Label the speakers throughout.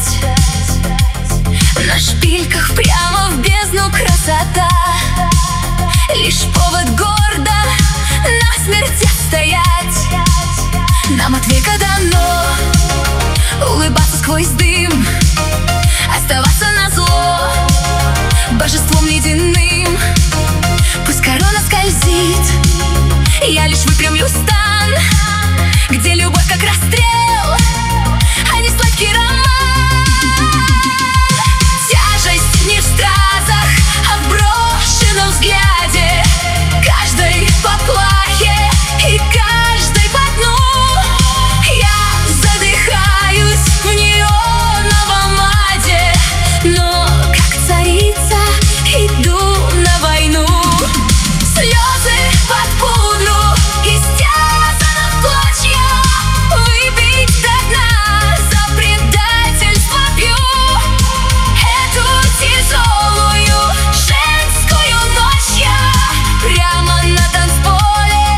Speaker 1: На шпильках прямо в бездну красота. Лишь повод гордо насмерть стоять. Нам от века дано улыбаться сквозь дым, оставаться назло божеством ледяным. Пусть корона скользит, я лишь выпрямлю стан, где любовь как расстрел, а не сладкий роман. Тяжесть не в стразах, а в брошенном взгляде, каждой поплахе и каждой по дну. Я задыхаюсь в неоновом аде, но как царица иду на войну. Слезы под пудру, истязана в клочья, выпить до дна, за предательство пью эту тяжелую женскую ночь. Я прямо на танцполе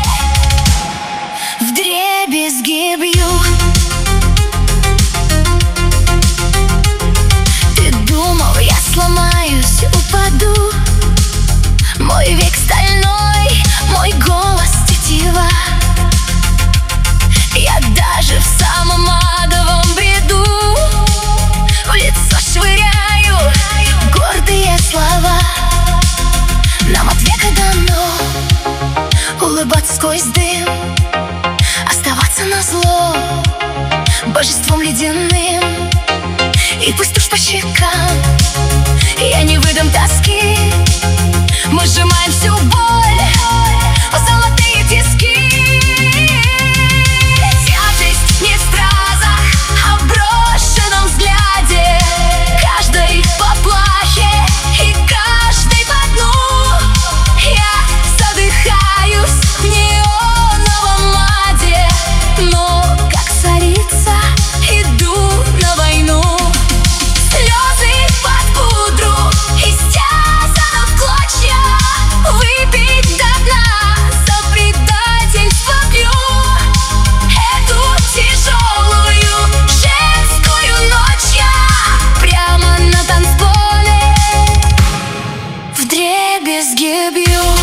Speaker 1: вдребезги бью. Ты думал, я сломаюсь, упаду? Мой век стальной, мой голос тетива. Я даже в самом адовом бреду в лицо швыряю гордые слова. Нам от века дано улыбаться сквозь дым, оставаться назло божеством ледяным. И пусть тушь по щекам, я не выдам тоски. Мы сжимаем всю боль в золотые тиски. Тяжесть не в стразах, а в брошенном взгляде, каждой поплахе и каждой по дну. Я задыхаюсь в неоновом аде, но как царица иду на войну. Слезы под пудру, истязана в клочья, выпить до дна, за предательство пью эту тяжелую женскую ночь. Я прямо на танцполе вдребезги бью.